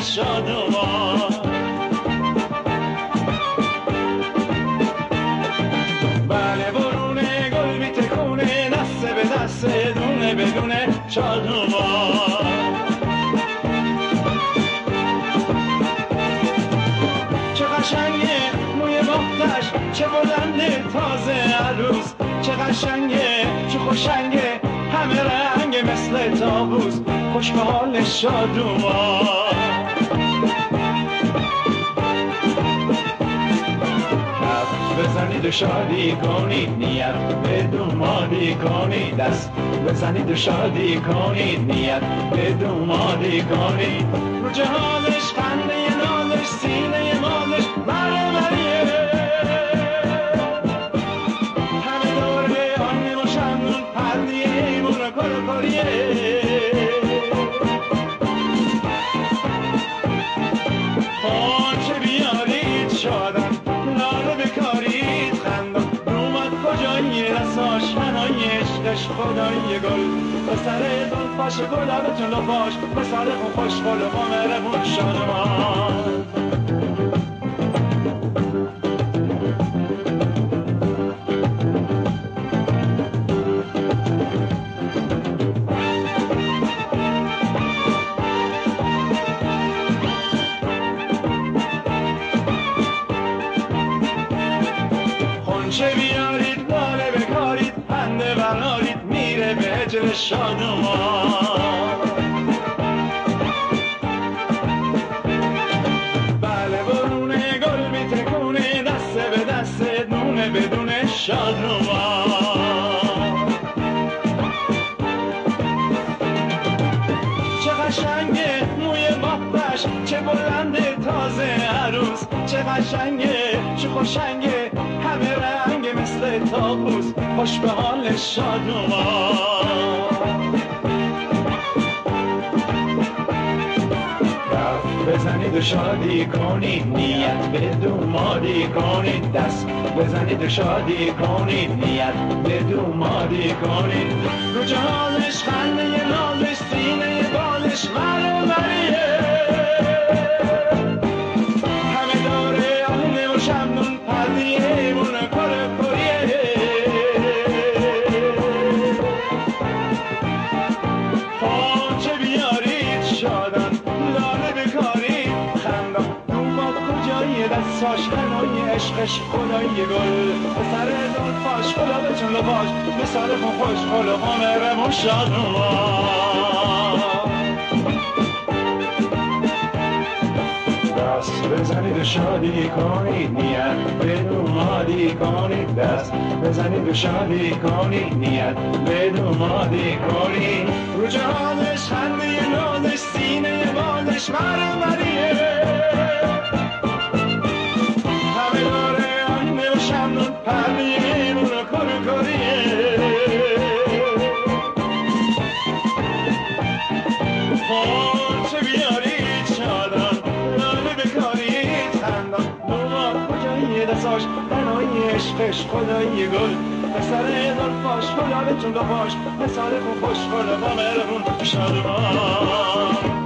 شادمان. بله برون گل میتکونه دست به دست دونه بدونه شادمان. چه قشنگه موی باختش چه بلنده تازه عروس، چه قشنگه چه خوشنگه همه رنگ مثل طاووس، خوش به حال شادومان. بزنید و شادی کنید نیت به دومادی کنید، دست بزنید و شادی کنید نیت به دومادی کنید. رو جهانش خنده نازش سینه مالش مرمریه، همه دوره آنی و شمنون پردیه ایمون و کرکریه. خانچه بیارید شادن لاله بکارید خندان، رومد کجایی رساش هنای عشقش خدای گل، به سر زلفاش گلابتون لپاش به سال خوش خلق و مهربون شادمان. خونچه بیارید لاله بکارید پنده برارید میره به هجر شادمان. بله برون گل میتکونه دست به دست دونه بدون شادمان. چه قشنگه موی باختش چه بلنده تازه عروس، چه قشنگه چه خوشنگه همه رنگ مثل طاووس، خوش به حال شادومان. بزنید و شادی کنید نیت به دومادی کنید، دست بزنید و شادی کنید نیت به دومادی کنید. رو جهانش خنده نازش سینه بالش مرمریه، همه داره آهنه و شمنون پردیه مون کرکریه. خانچه بیارید شادن لاله بکارید خندان، دوماد کجایی دستاش هنای عشقش خدای گل، به سر زلفاش گلابتون لپاش به سال خوش خلق و مهربون شادمان. دست بزنید و شادی کنید نیت به دومادی کنید، دست بزنید و شادی کنید نیت به دومادی کنید. رو جهانش خنده نازش سینه بالش مرمریه، همه داره آینه و شمنون پردیه مون و کرکریه. خانچه بیارید شادان لاله بکارید خندان، دوماد کجایی دستاش بنای عشقش خدای گل، به سر زلفاش گلابتون لپاش به سال خوش خلق و مهربون شادمان.